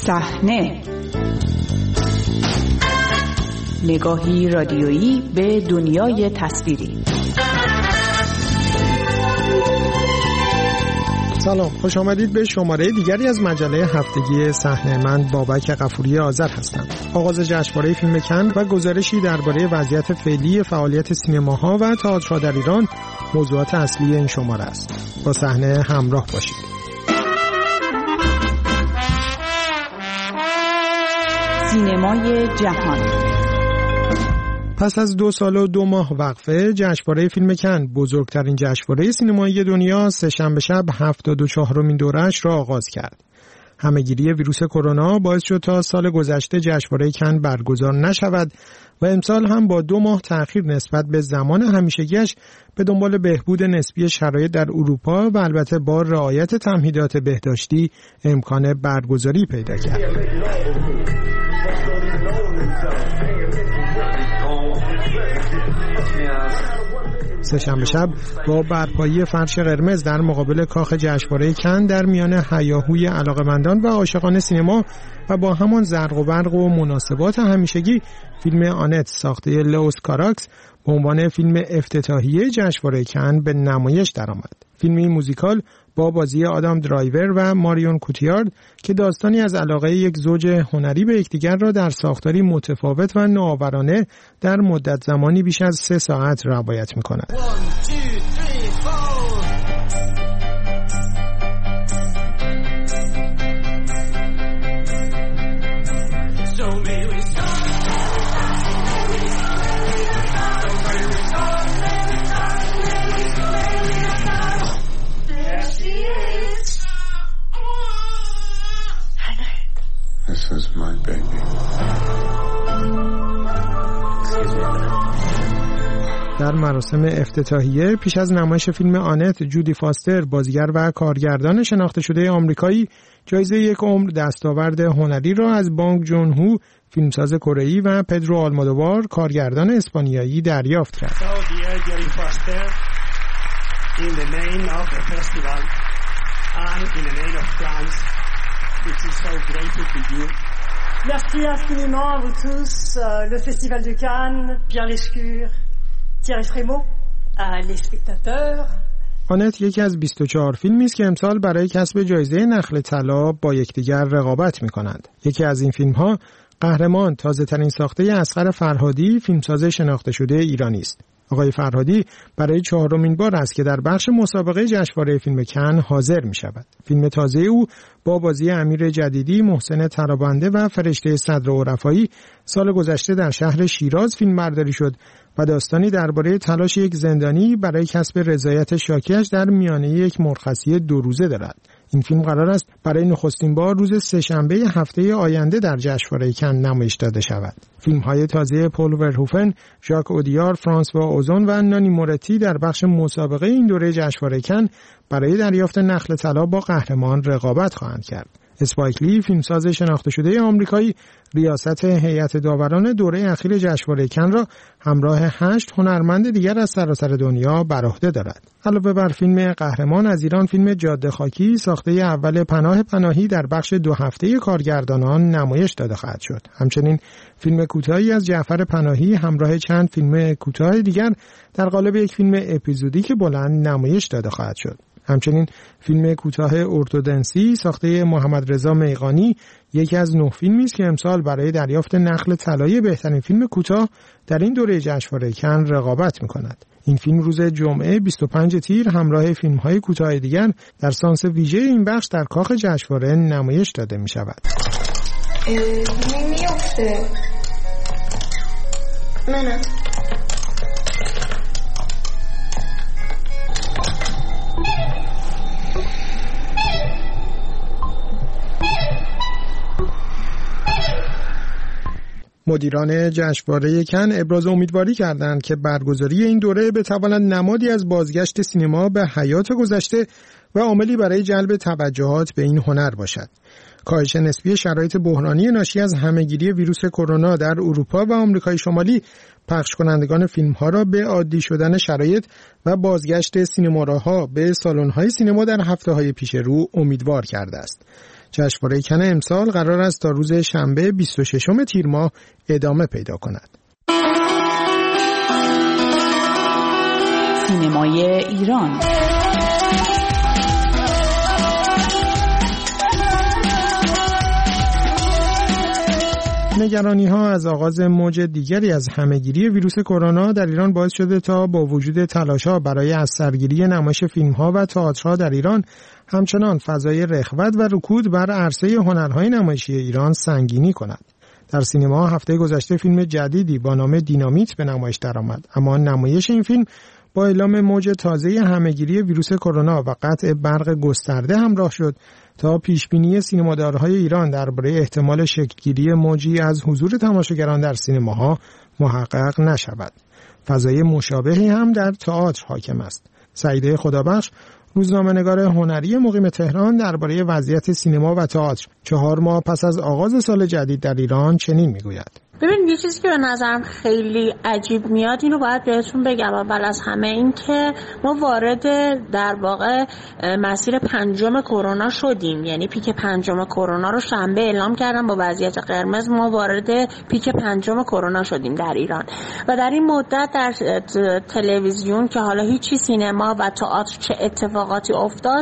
صحنه، نگاهی رادیویی به دنیای تصویری. سلام، خوش آمدید به شماره دیگری از مجله هفتگی صحنه. من بابک غفوری آذر هستم. آغاز جشنواره فیلم کن و گزارشی درباره وضعیت فعلی فعالیت سینماها و تئاترها در ایران موضوعات اصلی این شماره است. با صحنه همراه باشید. سینمای جهان. پس از 2 سال و 2 ماه وقفه، جشنواره فیلم کن، بزرگترین جشنواره سینمایی دنیا، سه‌شنبه شب 74مین دوره‌اش را آغاز کرد. همه‌گیری ویروس کرونا باعث شد تا سال گذشته جشنواره کن برگزار نشود و امسال هم با 2 ماه تأخیر نسبت به زمان همیشگیش به دنبال بهبود نسبی شرایط در اروپا و البته با رعایت تمهیدات بهداشتی امکان برگزاری پیدا کرد. سه‌شنبه شب با برپایی فرش قرمز در مقابل کاخ جشنواره کن در میان هیاهوی علاقه‌مندان و عاشقان سینما و با همان زرق و برق و مناسبات همیشگی، فیلم آنت ساخته لئوس کاراکس به عنوان فیلم افتتاحیه جشنواره کن به نمایش درآمد. فیلمی موزیکال با بازی آدام درایور و ماریون کوتیارد که داستانی از علاقه یک زوج هنری به یکدیگر را در ساختاری متفاوت و نوآورانه در مدت زمانی بیش از 3 ساعت روایت می‌کند. This is my baby. در مراسم افتتاحیه پیش از نمایش فیلم آنت، جودی فاستر، بازیگر و کارگردان شناخته شده آمریکایی، جایزه 1 عمر دستاورد هنری را از بانگ جون هو، فیلمساز کره‌ای، و پدرو آلمودوار، کارگردان اسپانیایی، دریافت کرد. In the name of the festival and in the name of France, which is so grateful to you. Merci infiniment à vous tous, le Festival de Cannes, Pierre Lescure, Thierry Frémaux, les spectateurs. آنت یکی از 24 فیلمی است که امسال برای کسب جایزه نخل طلا با یکدیگر رقابت می‌کنند. یکی از این فیلم‌ها، قهرمان، تازه‌ترین ساخته اصغر فرهادی، فیلمساز شناخته شده ایرانی است. آقای فرهادی برای 4مین بار است که در بخش مسابقه جشنواره فیلم کن حاضر می شود. فیلم تازه او با بازی امیر جدیدی، محسن ترابنده و فرشته صدر عرفایی سال گذشته در شهر شیراز فیلمبرداری شد و داستانی درباره تلاش یک زندانی برای کسب رضایت شاکیش در میانه یک مرخصی 2 روزه دارد. این فیلم قرار است برای نخستین بار روز سه‌شنبه هفته آینده در جشنواره کن نمایش داده شود. فیلم‌های تازه پل ورهوفن، ژاک اودیار، فرانسوا اوزون و نانی مورتی در بخش مسابقه این دوره جشنواره کن برای دریافت نخل طلا با قهرمان رقابت خواهند کرد. اسپایک لی، فیلمساز شناخته شده آمریکایی، ریاست هیئت داوران دوره اخیر جشنواره کن را همراه 8 هنرمند دیگر از سراسر دنیا بر عهده دارد. علاوه بر فیلم قهرمان، از ایران فیلم جاده خاکی ساخته اول پناه پناهی در بخش 2 هفته کارگردانان نمایش داده خواهد شد. همچنین فیلم کوتاهی از جعفر پناهی همراه چند فیلم کوتاه دیگر در قالب یک فیلم اپیزودیک بلند نمایش داده خواهد شد. همچنین فیلم کوتاه ارتودنسی ساخته محمد رضا میغانی یکی از 9 فیلمی است که امسال برای دریافت نخل طلای بهترین فیلم کوتاه در این دوره جشنواره کن رقابت می‌کند. این فیلم روز جمعه 25 تیر همراه فیلم‌های کوتاه دیگر در سانس ویژه این بخش در کاخ جشنواره نمایش داده می‌شود. میفته. منم. مدیران جشنواره کن ابراز امیدواری کردند که برگزاری این دوره بتواند نمادی از بازگشت سینما به حیات گذشته و عاملی برای جلب توجهات به این هنر باشد. کاهش نسبی شرایط بحرانی ناشی از همه‌گیری ویروس کرونا در اروپا و آمریکای شمالی پخش کنندگان فیلم‌ها را به عادی شدن شرایط و بازگشت سینماراها به سالن‌های سینما در هفته‌های پیش رو امیدوار کرده است. جشنواره کن امسال قرار است تا روز شنبه 26 تیر ماه ادامه پیدا کند. سینمای ایران. نگرانی‌ها از آغاز موج دیگری از همه‌گیری ویروس کرونا در ایران باعث شده تا با وجود تلاش‌ها برای از سرگیری نمایش فیلم‌ها و تئاترها در ایران، همچنان فضای رخوت و رکود بر عرصه هنرهای نمایشی ایران سنگینی کند. در سینما هفته گذشته فیلم جدیدی با نام دینامیت به نمایش درآمد، اما نمایش این فیلم با اعلام موج تازه همه‌گیری ویروس کرونا و قطع برق گسترده همراه شد تا پیشبینی سینمادارهای ایران درباره احتمال شکل‌گیری موجی از حضور تماشاگران در سینماها محقق نشود. فضای مشابهی هم در تئاتر حاکم است. سعیده خدابخش، روزنامه‌نگار هنری مقیم تهران، درباره وضعیت سینما و تئاتر 4 ماه پس از آغاز سال جدید در ایران چنین میگوید: ببین، یه چیزی که به نظرم خیلی عجیب میاد، اینو باید بهتون بگم اول از همه، این که ما وارد در واقع مسیر 5 کرونا شدیم. یعنی پیک 5 کرونا رو شنبه اعلام کردن با وضعیت قرمز، ما وارد پیک 5 کرونا شدیم در ایران و در این مدت در تلویزیون که حالا هیچی، سینما و تئاتر چه اتفاقاتی افتاد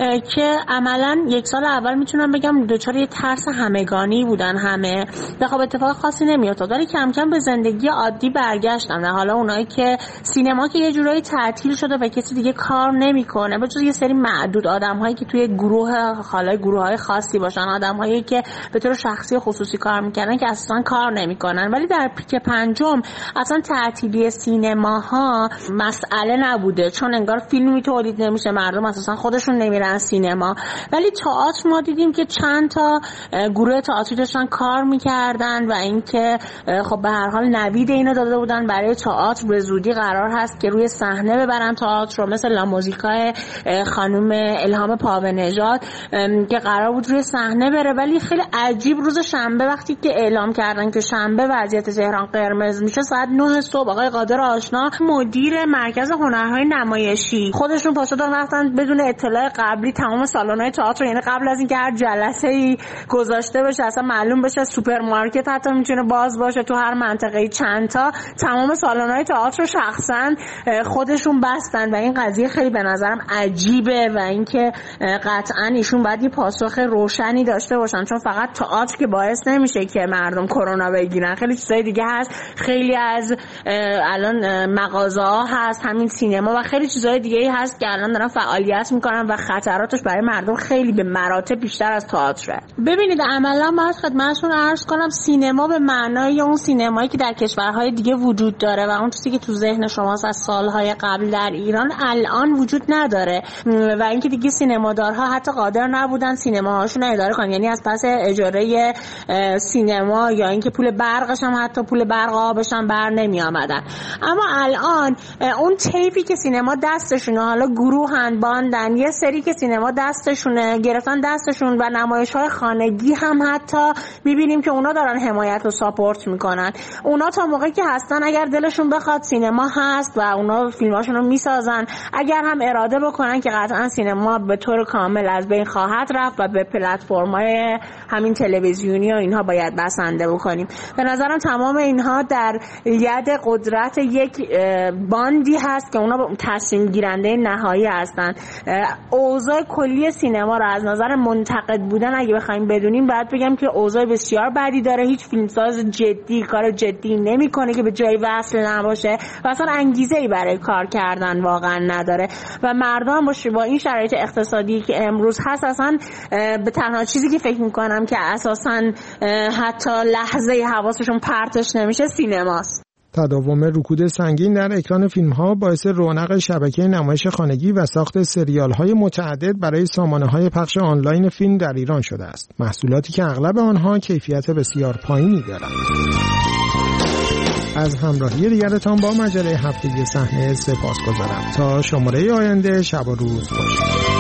که عملاً یک سال اول میتونم بگم دوچار یه ترس همگانی بودن همه و خب اتفاق خاصی نمیافتاد، ولی کم کم به زندگی عادی برگشتن. حالا اونایی که سینما که یه جورایی تعطیل شده و کسی دیگه کار نمیکنه، به جز یه سری معدود آدم‌هایی که توی گروه‌های خاصی باشن، آدم‌هایی که به طور شخصی و خصوصی کار میکنن که اصلا کار نمیکنن. ولی در پیک 5 اصلا تعطیلی سینماها مسئله نبوده، چون انگار فیلمی تولید نمیشه، مردم اساسا خودشون نمیرن سینما. ولی تئاتر ما دیدیم که چند تا گروه تئاتری داشتن کار میکردن و اینکه خب به هر حال نوید اینو داده بودن برای تئاتر به زودی قرار هست که روی صحنه ببرن تئاتر رو، مثل لاموزیکای خانم الهام پاونژاد که قرار بود روی صحنه بره. ولی خیلی عجیب روز شنبه وقتی که اعلام کردن که شنبه وضعیت تهران قرمز میشه، ساعت 9 صبح آقای قادر آشنا، مدیر مرکز هنرهای نمایشی، خودشون پاشدن رفتن بدون اطلاع قبلی تمام سالن‌های تئاتر، یعنی قبل از اینکه هر جلسه‌ای گذاشته بشه اصلا معلوم بشه سوپرمارکت حتی میتونه باز باشه تو هر منطقه‌ای چند تا، تمام سالن‌های تئاتر رو شخصا خودشون بستن و این قضیه خیلی به نظرم عجیبه و اینکه قطعاً ایشون باید یه پاسخ روشنی داشته باشن، چون فقط تئاتر که باعث نمیشه که مردم کرونا بگیرن، خیلی چیزای دیگه هست، خیلی از الان مغازه‌ها هست، همین سینما و خیلی چیزای دیگه‌ای هست که الان دارن فعالیت میکنن و خطراتش برای مردم خیلی به مراتب بیشتر از تئاتره. ببینید عملاً باید خدمتتون عرض کنم سینما به معنای اون سینمایی که در کشورهای دیگه وجود داره و اون چیزی که تو ذهن شماست از سالهای قبل در ایران الان وجود نداره و اینکه دیگه سینمادارها حتی قادر نبودن سینماهاشون رو اداره کنن، یعنی از پس اجاره سینما یا اینکه پول برقش هم حتی پول برق آبش هم بر نمی آمدن. اما الان اون تیپی که سینما دستشونه، حالا گروهن باندن، یه سری که سینما دستشونه گرفتن دستشون و نمایش‌های خانگی هم حتی می‌بینیم که اونا دارن حمایت و ساپورت میکنن. اونا تا موقعی که هستن اگر دلشون بخواد سینما هست و اونا فیلماشون رو میسازن، اگر هم اراده بکنن که قطعا سینما به طور کامل از بین خواهد رفت و به پلتفرم‌های همین تلویزیونی و اینها باید بسنده بکنیم. به نظرم تمام اینها در ید قدرت یک باندی هست که اونا تصمیم گیرنده نهایی هستن. اوضاع کلی سینما رو از نظر منتقد بودن اگه بخوایم بدونیم باید بگم که اوضاع بسیار بدی داره. هیچ فیلمساز جدی کار جدی نمیکنه که به جای وصل نباشه و اصلا انگیزه‌ای برای کار کردن واقعا نداره و مردم با این شرایط اقتصادی که امروز هست اصلا به تنها چیزی که فکر میکنم که اساسا حتی لحظه حواسشون پرتش نمیشه سینماست. تداوم رکود سنگین در اکران فیلم‌ها باعث رونق شبکه نمایش خانگی و ساخت سریال‌های متعدد برای سامانه‌های پخش آنلاین فیلم در ایران شده است. محصولاتی که اغلب آنها کیفیت بسیار پایینی دارند. از همراهی دیگرتان با مجله هفتگی صحنه سپاسگزارم. تا شماره آینده شب و روز خوش.